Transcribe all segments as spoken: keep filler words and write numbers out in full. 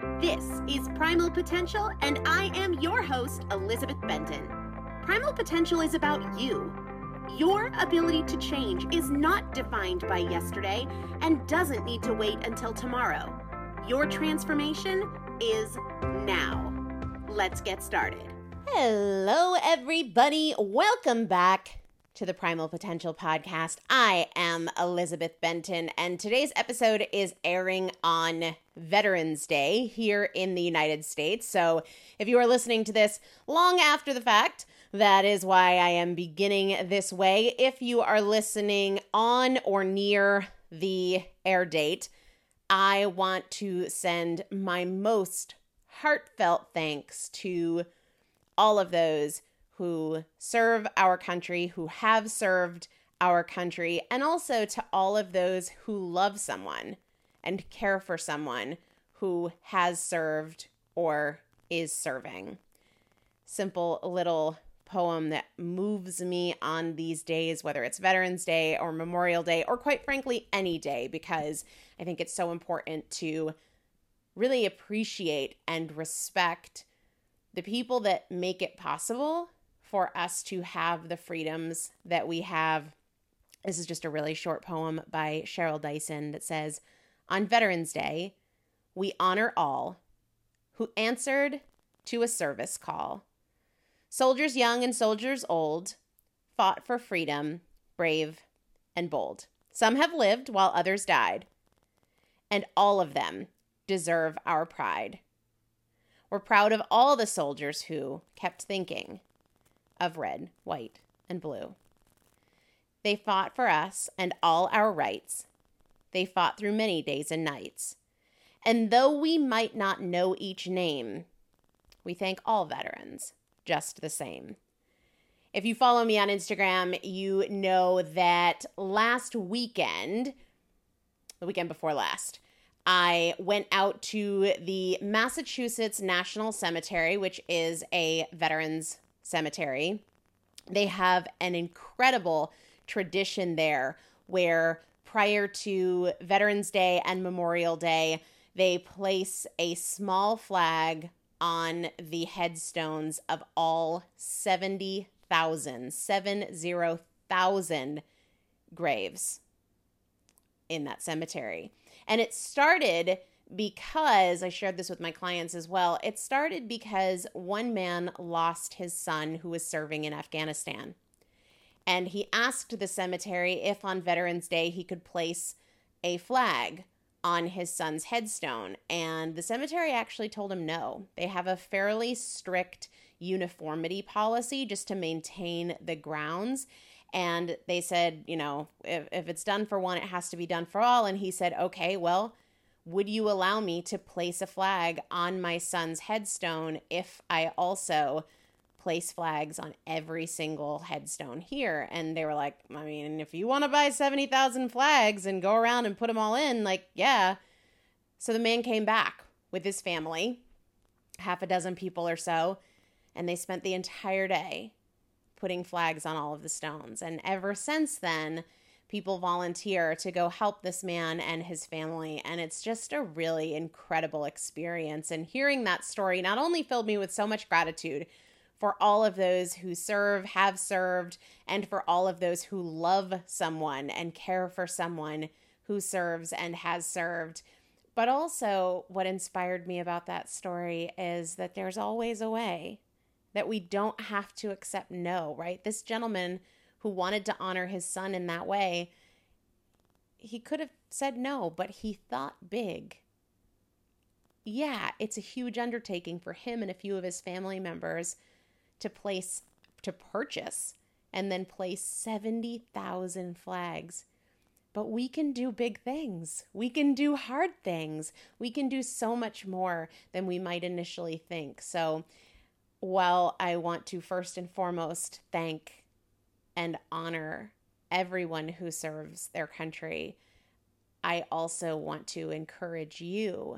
This is Primal Potential, and I am your host, Elizabeth Benton. Primal Potential is about you. Your ability to change is not defined by yesterday and doesn't need to wait until tomorrow. Your transformation is now. Let's get started. Hello, everybody. Welcome back to the Primal Potential Podcast. I am Elizabeth Benton, and today's episode is airing on Veterans Day here in the United States. So if you are listening to this long after the fact, that is why I am beginning this way. If you are listening on or near the air date, I want to send my most heartfelt thanks to all of those who serve our country, who have served our country, and also to all of those who love someone and care for someone who has served or is serving. Simple little poem that moves me on these days, whether it's Veterans Day or Memorial Day, or quite frankly, any day, because I think it's so important to really appreciate and respect the people that make it possible for us to have the freedoms that we have. This is just a really short poem by Cheryl Dyson that says, "On Veterans Day, we honor all who answered to a service call. Soldiers young and soldiers old fought for freedom, brave and bold. Some have lived while others died, and all of them deserve our pride. We're proud of all the soldiers who kept thinking of red, white, and blue. They fought for us and all our rights. They fought through many days and nights. And though we might not know each name, we thank all veterans just the same." If you follow me on Instagram, you know that last weekend, the weekend before last, I went out to the Massachusetts National Cemetery, which is a veterans cemetery. They have an incredible tradition there where prior to Veterans Day and Memorial Day, they place a small flag on the headstones of all seventy thousand, seven zero thousand graves in that cemetery. And it started because, I shared this with my clients as well, it started because one man lost his son who was serving in Afghanistan. And he asked the cemetery if on Veterans Day he could place a flag on his son's headstone. And the cemetery actually told him no. They have a fairly strict uniformity policy just to maintain the grounds. And they said, you know, if, if it's done for one, it has to be done for all. And he said, okay, well, would you allow me to place a flag on my son's headstone if I also place flags on every single headstone here? And they were like, I mean, if you want to buy seventy thousand flags and go around and put them all in, like, yeah. So the man came back with his family, half a dozen people or so, and they spent the entire day putting flags on all of the stones. And ever since then, people volunteer to go help this man and his family. And it's just a really incredible experience. And hearing that story not only filled me with so much gratitude for all of those who serve, have served, and for all of those who love someone and care for someone who serves and has served. But also what inspired me about that story is that there's always a way, that we don't have to accept no, right? This gentleman who wanted to honor his son in that way, he could have said no, but he thought big. Yeah, it's a huge undertaking for him and a few of his family members to place, to purchase, and then place seventy thousand flags. But we can do big things. We can do hard things. We can do so much more than we might initially think. So while I want to first and foremost thank and honor everyone who serves their country, I also want to encourage you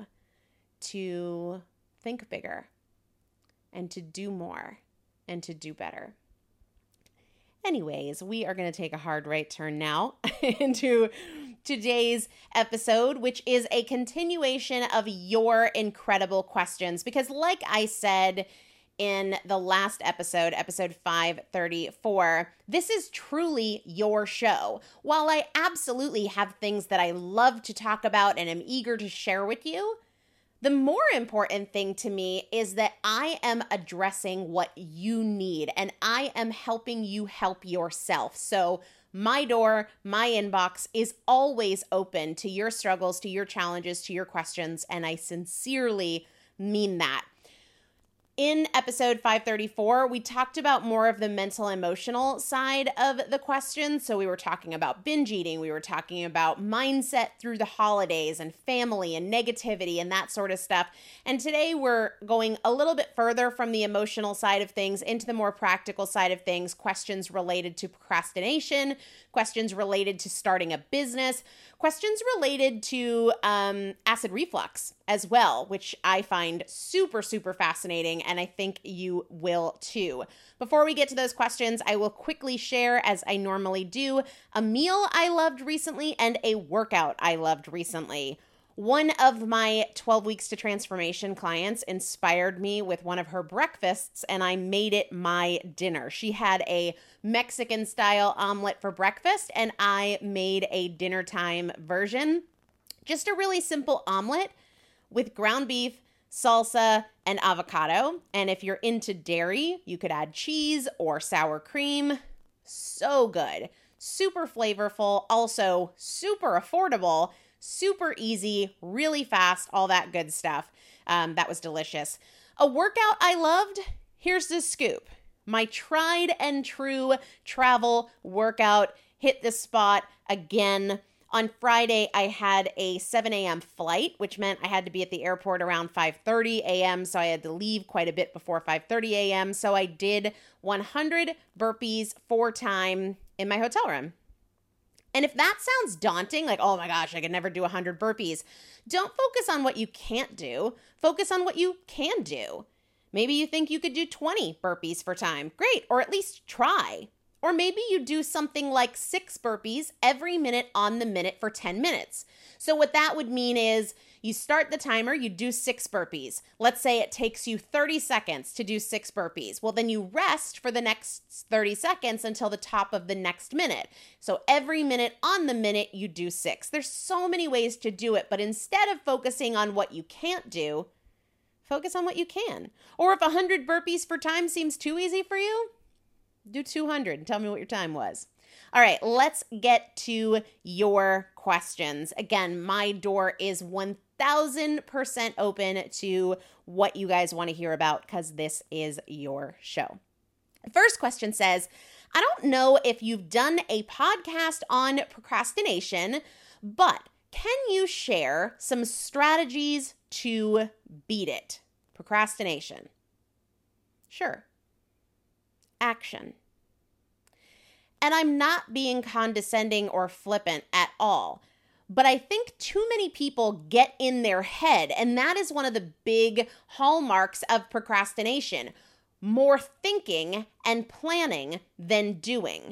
to think bigger and to do more and to do better. Anyways, we are going to take a hard right turn now into today's episode, which is a continuation of your incredible questions. Because like I said in the last episode, episode five thirty-four, this is truly your show. While I absolutely have things that I love to talk about and am eager to share with you, the more important thing to me is that I am addressing what you need and I am helping you help yourself. So my door, my inbox is always open to your struggles, to your challenges, to your questions, and I sincerely mean that. In episode five thirty-four, we talked about more of the mental emotional side of the questions. So we were talking about binge eating. We were talking about mindset through the holidays and family and negativity and that sort of stuff. And today we're going a little bit further from the emotional side of things into the more practical side of things, questions related to procrastination, questions related to starting a business, questions related to um, acid reflux as well, which I find super, super fascinating, and I think you will too. Before we get to those questions, I will quickly share, as I normally do, a meal I loved recently and a workout I loved recently. One of my twelve Weeks to Transformation clients inspired me with one of her breakfasts, and I made it my dinner. She had a Mexican-style omelet for breakfast, and I made a dinner time version. Just a really simple omelet with ground beef, salsa, and avocado. And if you're into dairy, you could add cheese or sour cream. So good. Super flavorful. Also super affordable. Super easy, really fast, all that good stuff. Um, that was delicious. A workout I loved? Here's the scoop. My tried and true travel workout hit the spot again. On Friday, I had a seven a.m. flight, which meant I had to be at the airport around five thirty a.m., so I had to leave quite a bit before five thirty a.m., so I did one hundred burpees for time in my hotel room. And if that sounds daunting, like, oh my gosh, I could never do one hundred burpees, don't focus on what you can't do. Focus on what you can do. Maybe you think you could do twenty burpees for time. Great, or at least try. Or maybe you do something like six burpees every minute on the minute for ten minutes. So what that would mean is you start the timer, you do six burpees. Let's say it takes you thirty seconds to do six burpees. Well, then you rest for the next thirty seconds until the top of the next minute. So every minute on the minute, you do six. There's so many ways to do it, but instead of focusing on what you can't do, focus on what you can. Or if one hundred burpees for time seems too easy for you, do two hundred and tell me what your time was. All right, let's get to your questions. Again, my door is one thousand percent open to what you guys want to hear about because this is your show. The first question says, I don't know if you've done a podcast on procrastination, but can you share some strategies to beat it? Procrastination. Sure. Action. And I'm not being condescending or flippant at all, but I think too many people get in their head, and that is one of the big hallmarks of procrastination. More thinking and planning than doing.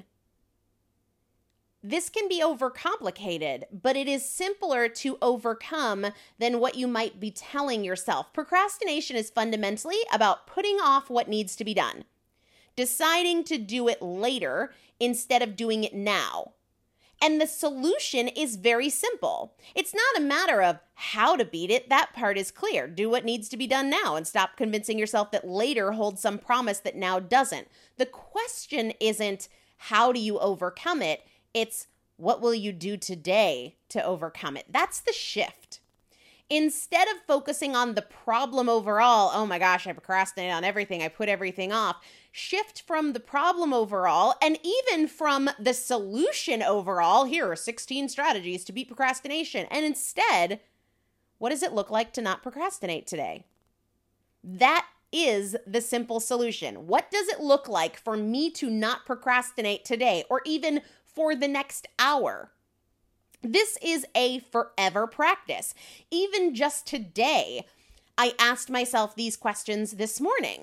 This can be overcomplicated, but it is simpler to overcome than what you might be telling yourself. Procrastination is fundamentally about putting off what needs to be done. Deciding to do it later instead of doing it now. And the solution is very simple. It's not a matter of how to beat it. That part is clear. Do what needs to be done now and stop convincing yourself that later holds some promise that now doesn't. The question isn't how do you overcome it? It's what will you do today to overcome it? That's the shift. Instead of focusing on the problem overall, oh my gosh, I procrastinate on everything, I put everything off, shift from the problem overall and even from the solution overall, here are sixteen strategies to beat procrastination, and instead, what does it look like to not procrastinate today? That is the simple solution. What does it look like for me to not procrastinate today or even for the next hour? This is a forever practice. Even just today, I asked myself these questions this morning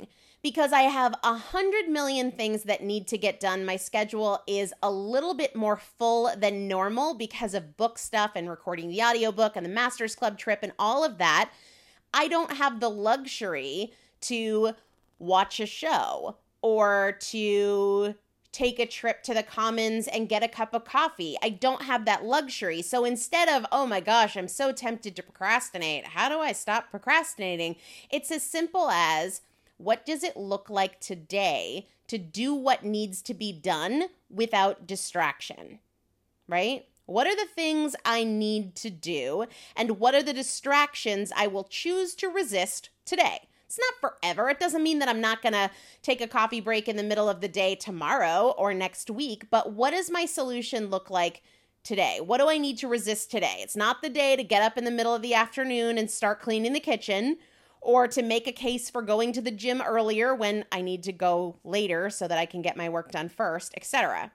because I have a hundred million things that need to get done. My schedule is a little bit more full than normal because of book stuff and recording the audiobook and the Masters Club trip and all of that. I don't have the luxury to watch a show or to take a trip to the Commons and get a cup of coffee. I don't have that luxury. So instead of, oh my gosh, I'm so tempted to procrastinate, how do I stop procrastinating? It's as simple as, what does it look like today to do what needs to be done without distraction, right? What are the things I need to do, and what are the distractions I will choose to resist today? It's not forever. It doesn't mean that I'm not going to take a coffee break in the middle of the day tomorrow or next week, but what does my solution look like today? What do I need to resist today? It's not the day to get up in the middle of the afternoon and start cleaning the kitchen, or to make a case for going to the gym earlier when I need to go later so that I can get my work done first, et cetera.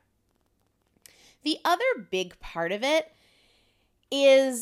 The other big part of it is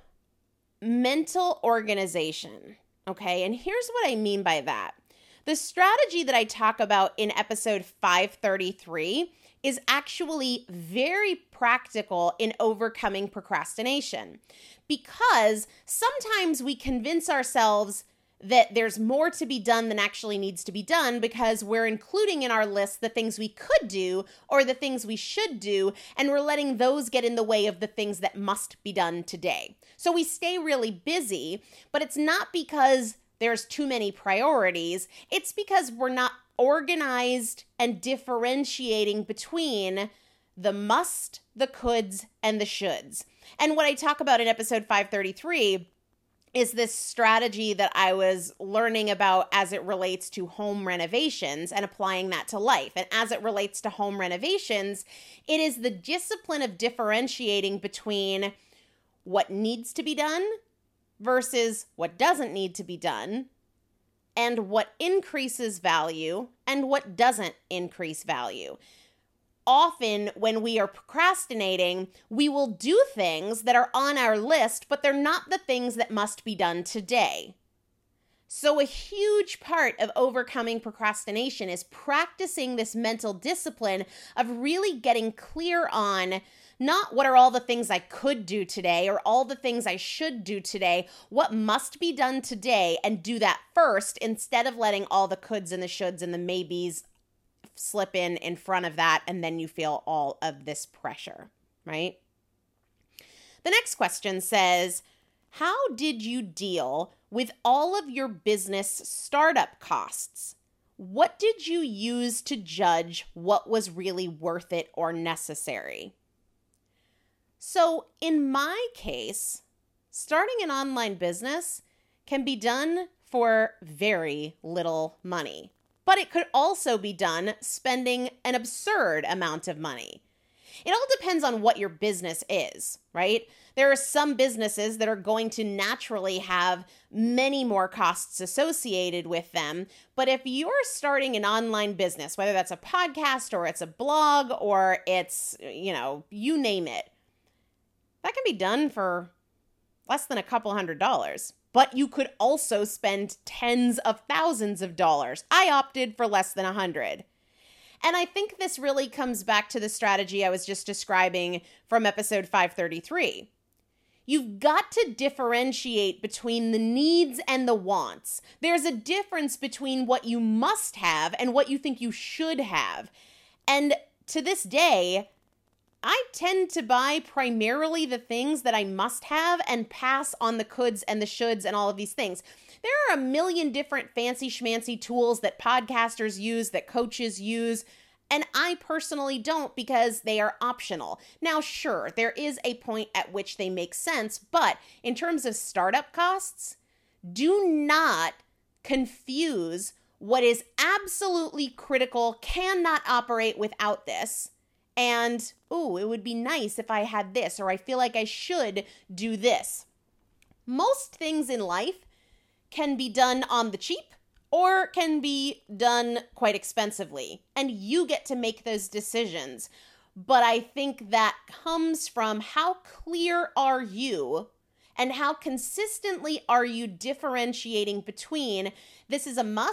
mental organization. Okay, and here's what I mean by that. The strategy that I talk about in episode five thirty-three is actually very practical in overcoming procrastination, because sometimes we convince ourselves that there's more to be done than actually needs to be done because we're including in our list the things we could do or the things we should do, and we're letting those get in the way of the things that must be done today. So we stay really busy, but it's not because there's too many priorities. It's because we're not organized and differentiating between the must, the coulds, and the shoulds. And what I talk about in episode five thirty-three is this strategy that I was learning about as it relates to home renovations and applying that to life. And as it relates to home renovations, it is the discipline of differentiating between what needs to be done versus what doesn't need to be done, and what increases value and what doesn't increase value. Often when we are procrastinating, we will do things that are on our list, but they're not the things that must be done today. So a huge part of overcoming procrastination is practicing this mental discipline of really getting clear on not what are all the things I could do today or all the things I should do today, what must be done today, and do that first instead of letting all the coulds and the shoulds and the maybes slip in in front of that, and then you feel all of this pressure, right? The next question says, how did you deal with all of your business startup costs? What did you use to judge what was really worth it or necessary? So in my case, starting an online business can be done for very little money. But it could also be done spending an absurd amount of money. It all depends on what your business is, right? There are some businesses that are going to naturally have many more costs associated with them. But if you're starting an online business, whether that's a podcast or it's a blog or it's, you know, you name it, that can be done for less than a couple hundred dollars. But you could also spend tens of thousands of dollars. I opted for less than a hundred. And I think this really comes back to the strategy I was just describing from episode five thirty-three. You've got to differentiate between the needs and the wants. There's a difference between what you must have and what you think you should have. And to this day, I tend to buy primarily the things that I must have and pass on the coulds and the shoulds and all of these things. There are a million different fancy schmancy tools that podcasters use, that coaches use, and I personally don't because they are optional. Now, sure, there is a point at which they make sense, but in terms of startup costs, do not confuse what is absolutely critical, cannot operate without this, and, ooh, it would be nice if I had this, or I feel like I should do this. Most things in life can be done on the cheap or can be done quite expensively, and you get to make those decisions. But I think that comes from how clear are you and how consistently are you differentiating between this is a must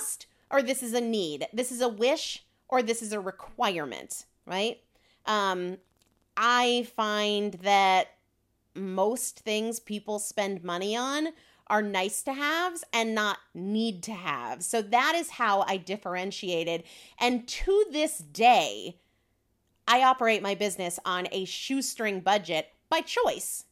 or this is a need. This is a wish or this is a requirement, right? Um, I find that most things people spend money on are nice to haves and not need to have. So that is how I differentiated. And to this day, I operate my business on a shoestring budget by choice.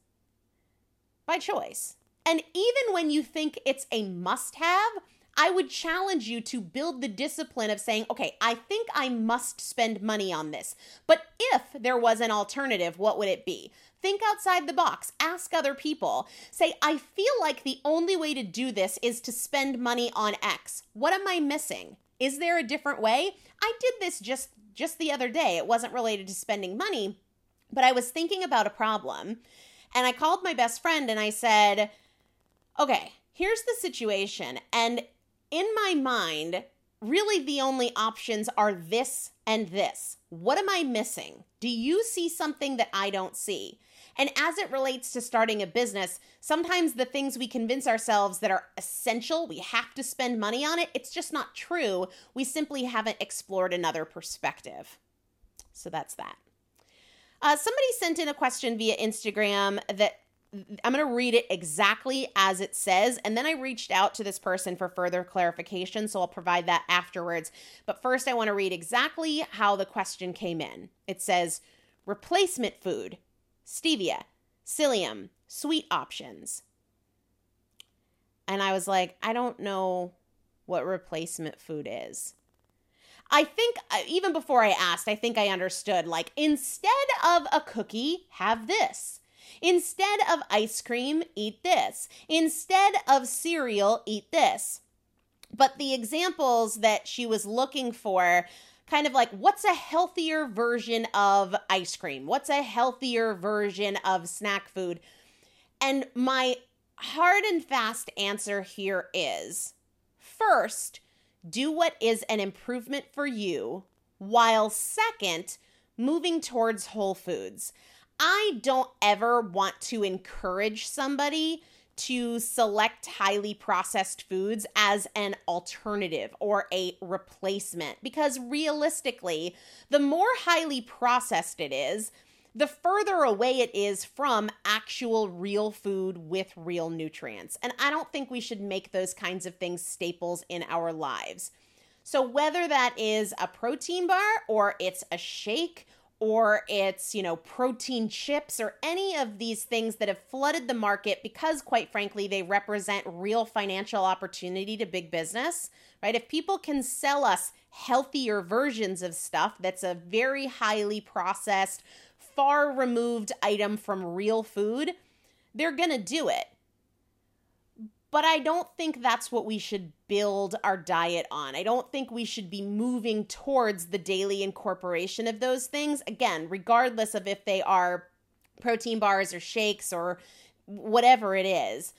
By choice. And even when you think it's a must-have, I would challenge you to build the discipline of saying, okay, I think I must spend money on this. But if there was an alternative, what would it be? Think outside the box. Ask other people. Say, I feel like the only way to do this is to spend money on X. What am I missing? Is there a different way? I did this just, just the other day. It wasn't related to spending money, but I was thinking about a problem. And I called my best friend and I said, okay, here's the situation. And in my mind, really the only options are this and this. What am I missing? Do you see something that I don't see? And as it relates to starting a business, sometimes the things we convince ourselves that are essential, we have to spend money on it, it's just not true. We simply haven't explored another perspective. So that's that. Uh, somebody sent in a question via Instagram that I'm going to read it exactly as it says, and then I reached out to this person for further clarification, so I'll provide that afterwards. But first, I want to read exactly how the question came in. It says, replacement food, stevia, psyllium, sweet options. And I was like, I don't know what replacement food is. I think, even before I asked, I think I understood, like, instead of a cookie, have this. Instead of ice cream, eat this. Instead of cereal, eat this. But the examples that she was looking for, kind of like, what's a healthier version of ice cream? What's a healthier version of snack food? And my hard and fast answer here is, first, do what is an improvement for you, while second, moving towards whole foods. I don't ever want to encourage somebody to select highly processed foods as an alternative or a replacement, because realistically, the more highly processed it is, the further away it is from actual real food with real nutrients. And I don't think we should make those kinds of things staples in our lives. So whether that is a protein bar or it's a shake or it's, you know, protein chips or any of these things that have flooded the market because, quite frankly, they represent real financial opportunity to big business, right? If people can sell us healthier versions of stuff that's a very highly processed, far removed item from real food, they're going to do it. But I don't think that's what we should build our diet on. I don't think we should be moving towards the daily incorporation of those things. Again, regardless of if they are protein bars or shakes or whatever it is.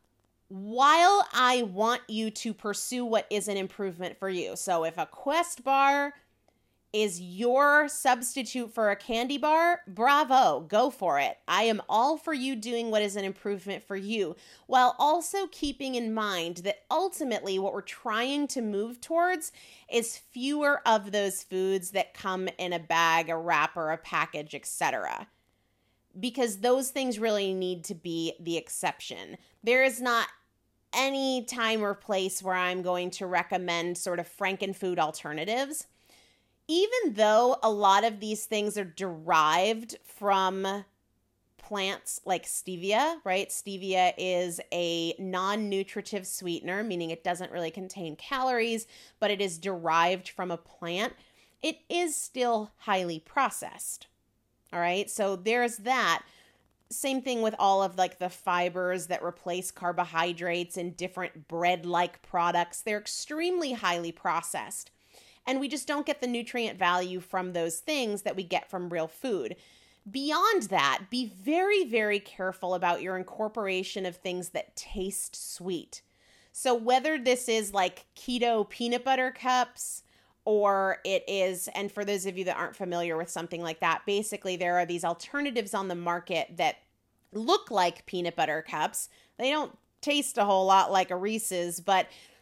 While I want you to pursue what is an improvement for you. So if a Quest bar is your substitute for a candy bar, bravo, go for it. I am all for you doing what is an improvement for you, while also keeping in mind that ultimately what we're trying to move towards is fewer of those foods that come in a bag, a wrapper, a package, et cetera. Because those things really need to be the exception. There is not any time or place where I'm going to recommend sort of frankenfood alternatives. Even though a lot of these things are derived from plants like stevia, right? Stevia is a non-nutritive sweetener, meaning it doesn't really contain calories, but it is derived from a plant. It is still highly processed, all right? So there's that. Same thing with all of like the fibers that replace carbohydrates in different bread-like products. They're extremely highly processed. And we just don't get the nutrient value from those things that we get from real food. Beyond that, be very, very careful about your incorporation of things that taste sweet. So whether this is like keto peanut butter cups or it is, and for those of you that aren't familiar with something like that, basically there are these alternatives on the market that look like peanut butter cups. They don't taste a whole lot like a Reese's, but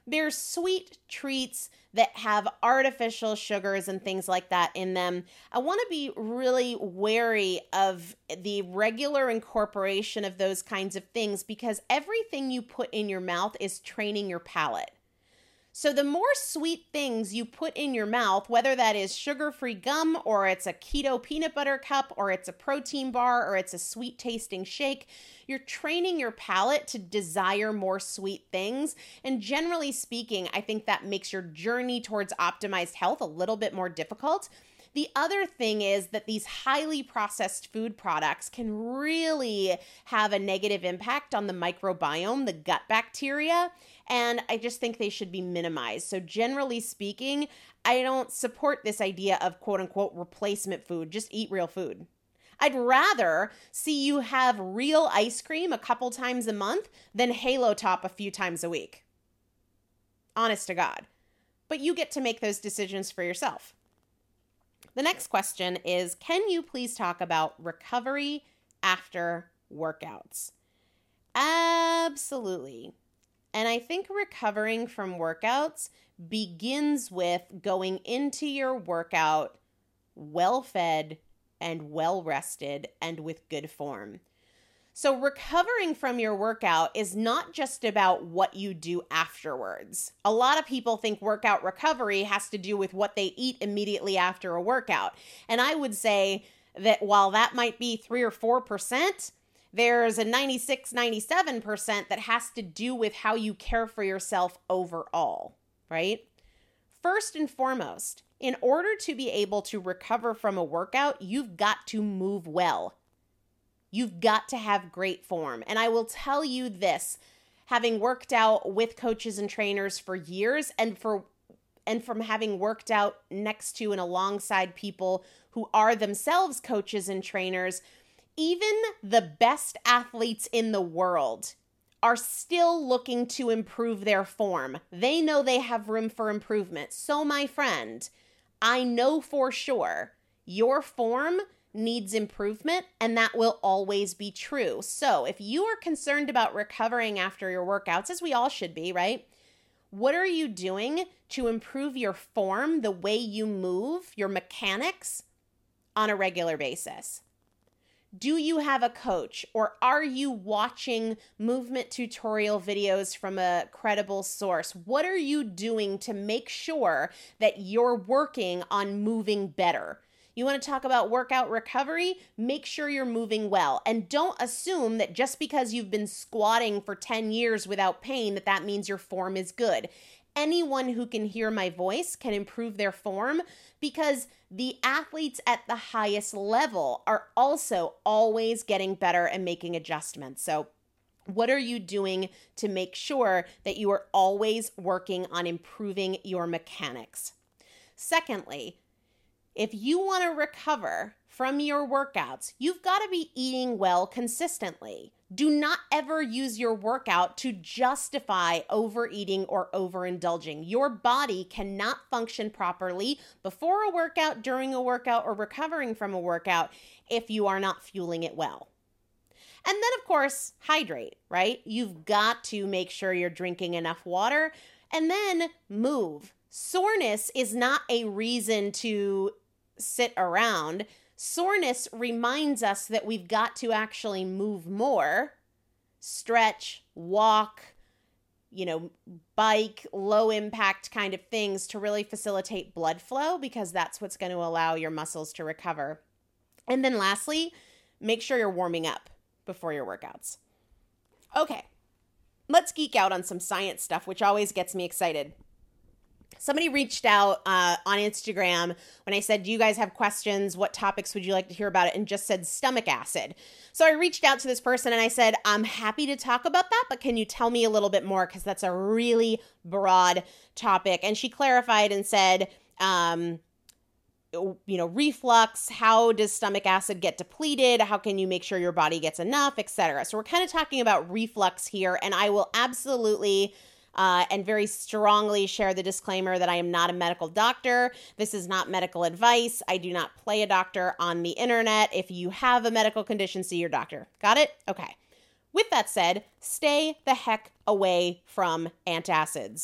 There's sweet treats that have artificial sugars and things like that in them. I want to be really wary of the regular incorporation of those kinds of things because everything you put in your mouth is training your palate. So the more sweet things you put in your mouth, whether that is sugar-free gum or it's a keto peanut butter cup or it's a protein bar or it's a sweet tasting shake, you're training your palate to desire more sweet things. And generally speaking, I think that makes your journey towards optimized health a little bit more difficult. The other thing is that these highly processed food products can really have a negative impact on the microbiome, the gut bacteria, and I just think they should be minimized. So generally speaking, I don't support this idea of quote unquote replacement food. Just eat real food. I'd rather see you have real ice cream a couple times a month than Halo Top a few times a week. Honest to God. But you get to make those decisions for yourself. The next question is, can you please talk about recovery after workouts? Absolutely. And I think recovering from workouts begins with going into your workout well-fed and well-rested and with good form. So recovering from your workout is not just about what you do afterwards. A lot of people think workout recovery has to do with what they eat immediately after a workout. And I would say that while that might be three or four percent, there's a ninety-six, ninety-seven percent that has to do with how you care for yourself overall, right? First and foremost, in order to be able to recover from a workout, you've got to move well. You've got to have great form. And I will tell you this, having worked out with coaches and trainers for years and for and from having worked out next to and alongside people who are themselves coaches and trainers, even the best athletes in the world are still looking to improve their form. They know they have room for improvement. So my friend, I know for sure your form needs improvement, and that will always be true. So if you are concerned about recovering after your workouts, as we all should be, right? What are you doing to improve your form, the way you move, your mechanics on a regular basis? Do you have a coach, or are you watching movement tutorial videos from a credible source? What are you doing to make sure that you're working on moving better? You want to talk about workout recovery? Make sure you're moving well. And don't assume that just because you've been squatting for ten years without pain, that that means your form is good. Anyone who can hear my voice can improve their form because the athletes at the highest level are also always getting better and making adjustments. So what are you doing to make sure that you are always working on improving your mechanics? Secondly, if you want to recover from your workouts, you've got to be eating well consistently. Do not ever use your workout to justify overeating or overindulging. Your body cannot function properly before a workout, during a workout, or recovering from a workout if you are not fueling it well. And then, of course, hydrate, right? You've got to make sure you're drinking enough water, and then move. Soreness is not a reason to sit around. Soreness reminds us that we've got to actually move more, stretch, walk, you know, bike, low impact kind of things to really facilitate blood flow, because that's what's going to allow your muscles to recover. And then lastly, make sure you're warming up before your workouts. Okay, let's geek out on some science stuff, which always gets me excited. Somebody reached out uh, on Instagram when I said, do you guys have questions? What topics would you like to hear about it? And just said stomach acid. So I reached out to this person and I said, I'm happy to talk about that, but can you tell me a little bit more? Because that's a really broad topic. And she clarified and said, um, you know, reflux, how does stomach acid get depleted? How can you make sure your body gets enough, et cetera? So we're kind of talking about reflux here, and I will absolutely Uh, and very strongly share the disclaimer that I am not a medical doctor. This is not medical advice. I do not play a doctor on the internet. If you have a medical condition, see your doctor. Got it? Okay. With that said, stay the heck away from antacids.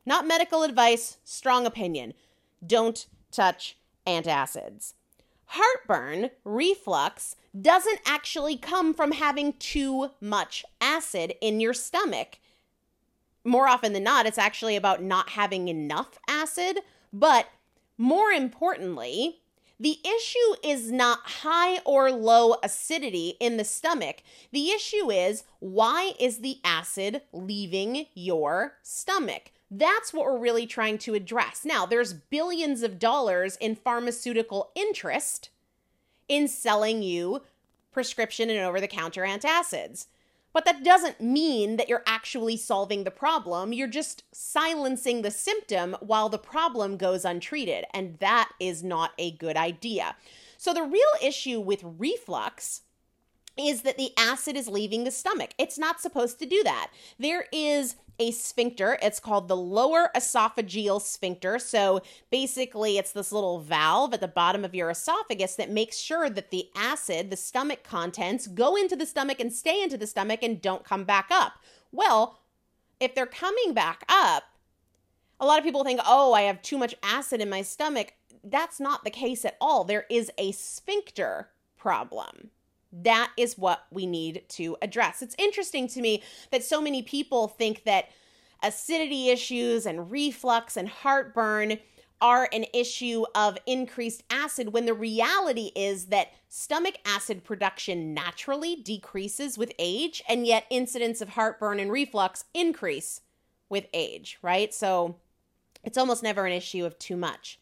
Not medical advice, strong opinion. Don't touch antacids. Heartburn, reflux, doesn't actually come from having too much acid in your stomach. More often than not, it's actually about not having enough acid. But more importantly, the issue is not high or low acidity in the stomach. The issue is, why is the acid leaving your stomach? That's what we're really trying to address. Now, there's billions of dollars in pharmaceutical interest in selling you prescription and over-the-counter antacids. But that doesn't mean that you're actually solving the problem. You're just silencing the symptom while the problem goes untreated. And that is not a good idea. So the real issue with reflux is that the acid is leaving the stomach. It's not supposed to do that. There is a sphincter. It's called the lower esophageal sphincter. So basically, it's this little valve at the bottom of your esophagus that makes sure that the acid, the stomach contents, go into the stomach and stay into the stomach and don't come back up. Well, if they're coming back up, a lot of people think, oh, I have too much acid in my stomach. That's not the case at all. There is a sphincter problem. That is what we need to address. It's interesting to me that so many people think that acidity issues and reflux and heartburn are an issue of increased acid, when the reality is that stomach acid production naturally decreases with age, and yet incidence of heartburn and reflux increase with age, right? So it's almost never an issue of too much.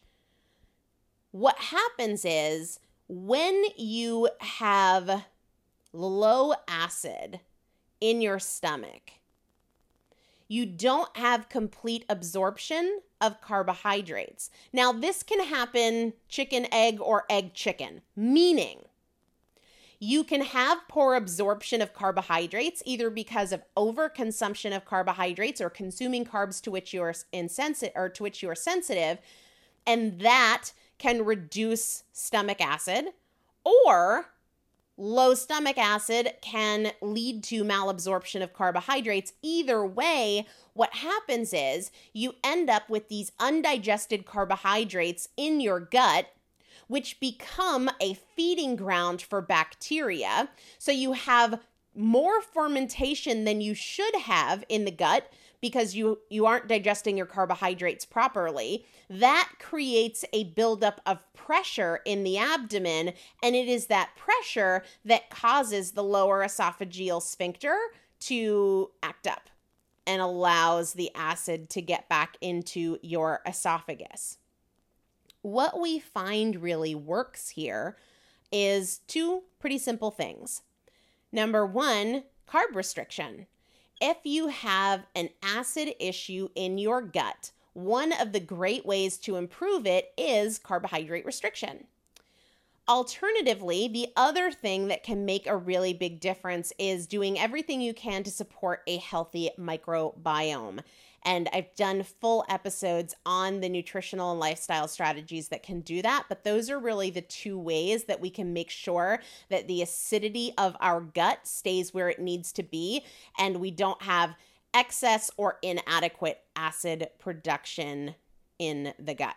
What happens is, when you have low acid in your stomach, you don't have complete absorption of carbohydrates. Now, this can happen chicken, egg, or egg, chicken, meaning you can have poor absorption of carbohydrates either because of overconsumption of carbohydrates or consuming carbs to which you are insensitive or to which you are sensitive, and that can reduce stomach acid, or low stomach acid can lead to malabsorption of carbohydrates. Either way, what happens is you end up with these undigested carbohydrates in your gut, which become a feeding ground for bacteria. So you have more fermentation than you should have in the gut because you, you aren't digesting your carbohydrates properly. That creates a buildup of pressure in the abdomen, and it is that pressure that causes the lower esophageal sphincter to act up and allows the acid to get back into your esophagus. What we find really works here is two pretty simple things. Number one, carb restriction. If you have an acid issue in your gut, one of the great ways to improve it is carbohydrate restriction. Alternatively, the other thing that can make a really big difference is doing everything you can to support a healthy microbiome. And I've done full episodes on the nutritional and lifestyle strategies that can do that. But those are really the two ways that we can make sure that the acidity of our gut stays where it needs to be, and we don't have excess or inadequate acid production in the gut.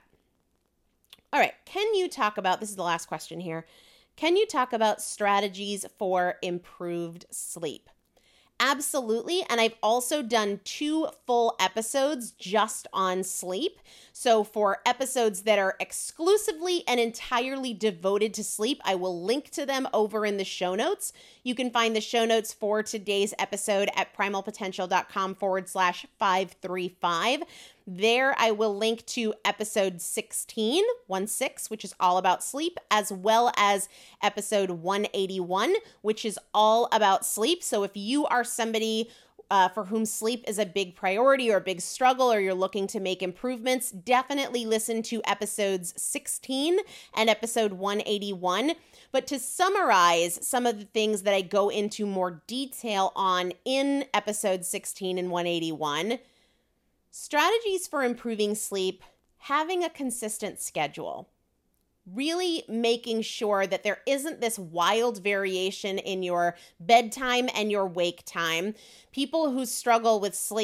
All right, can you talk about, this is the last question here, can you talk about strategies for improved sleep? Absolutely. And I've also done two full episodes just on sleep. So for episodes that are exclusively and entirely devoted to sleep, I will link to them over in the show notes. You can find the show notes for today's episode at primalpotential.com forward slash 535. There I will link to episode sixteen, one six, which is all about sleep, as well as episode one eighty-one, which is all about sleep. So if you are somebody uh, for whom sleep is a big priority or a big struggle, or you're looking to make improvements, definitely listen to episodes sixteen and episode one eighty-one. But to summarize some of the things that I go into more detail on in episode sixteen and one eighty-one, strategies for improving sleep: having a consistent schedule, really making sure that there isn't this wild variation in your bedtime and your wake time. People who struggle with sleep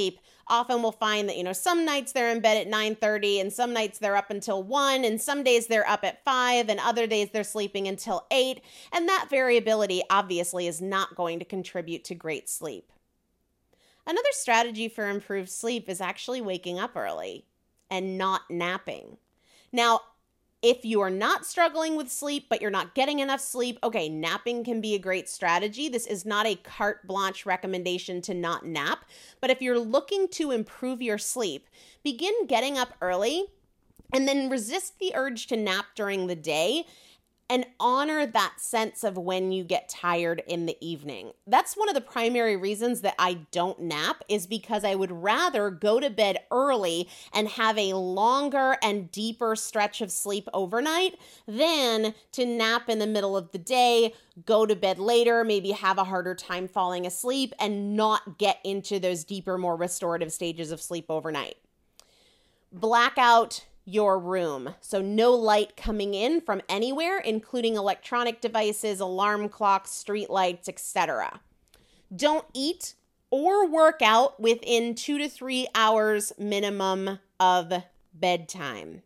often will find that, you know, some nights they're in bed at nine thirty and some nights they're up until one and some days they're up at five and other days they're sleeping until eight. And that variability obviously is not going to contribute to great sleep. Another strategy for improved sleep is actually waking up early and not napping. Now, if you are not struggling with sleep, but you're not getting enough sleep, okay, napping can be a great strategy. This is not a carte blanche recommendation to not nap, but if you're looking to improve your sleep, begin getting up early and then resist the urge to nap during the day and honor that sense of when you get tired in the evening. That's one of the primary reasons that I don't nap, is because I would rather go to bed early and have a longer and deeper stretch of sleep overnight than to nap in the middle of the day, go to bed later, maybe have a harder time falling asleep, and not get into those deeper, more restorative stages of sleep overnight. Blackout your room. So no light coming in from anywhere, including electronic devices, alarm clocks, street lights, et cetera. Don't eat or work out within two to three hours minimum of bedtime.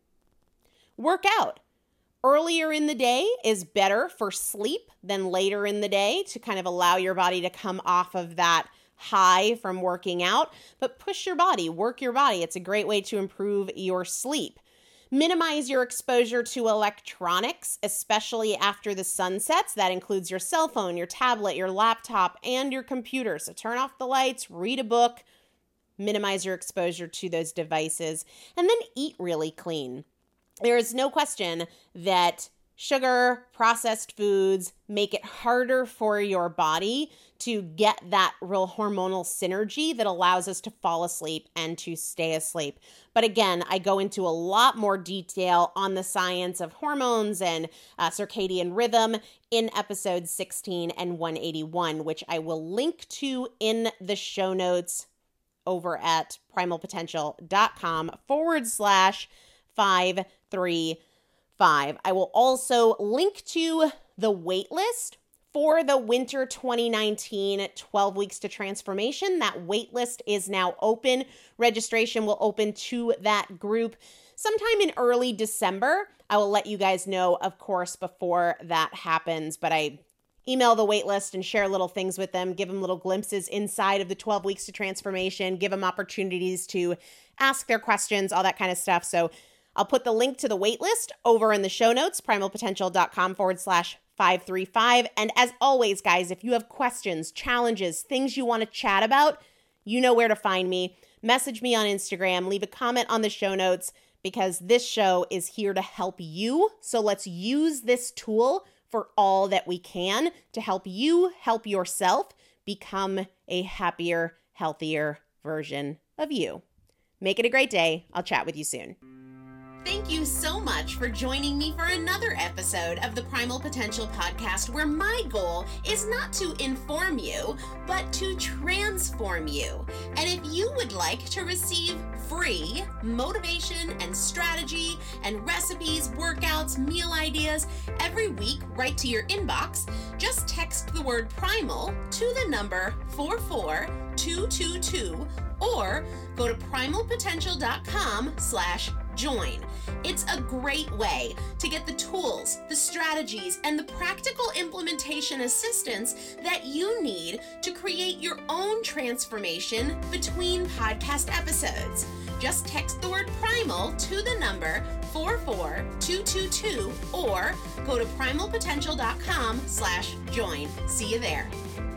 Work out. Earlier in the day is better for sleep than later in the day to kind of allow your body to come off of that high from working out, but push your body, work your body. It's a great way to improve your sleep. Minimize your exposure to electronics, especially after the sun sets. That includes your cell phone, your tablet, your laptop, and your computer. So turn off the lights, read a book, minimize your exposure to those devices, and then eat really clean. There is no question that sugar, processed foods make it harder for your body to get that real hormonal synergy that allows us to fall asleep and to stay asleep. But again, I go into a lot more detail on the science of hormones and uh, circadian rhythm in episode sixteen and one eighty-one, which I will link to in the show notes over at primalpotential.com forward slash five three five. I will also link to the waitlist for the winter twenty nineteen twelve weeks to transformation. That waitlist is now open. Registration will open to that group sometime in early December. I will let you guys know, of course, before that happens, but I email the waitlist and share little things with them, give them little glimpses inside of the twelve weeks to transformation, give them opportunities to ask their questions, all that kind of stuff. So I'll put the link to the waitlist over in the show notes, primalpotential.com forward slash 535. And as always, guys, if you have questions, challenges, things you want to chat about, you know where to find me. Message me on Instagram, leave a comment on the show notes, because this show is here to help you. So let's use this tool for all that we can to help you help yourself become a happier, healthier version of you. Make it a great day. I'll chat with you soon. Thank you so much for joining me for another episode of the Primal Potential Podcast, where my goal is not to inform you, but to transform you. And if you would like to receive free motivation and strategy and recipes, workouts, meal ideas every week right to your inbox, just text the word primal to the number four four two two two or go to primalpotential.com slash join. It's a great way to get the tools, the strategies, and the practical implementation assistance that you need to create your own transformation between podcast episodes. Just text the word primal to the number four four two two two or go to primalpotential.com slash join. See you there.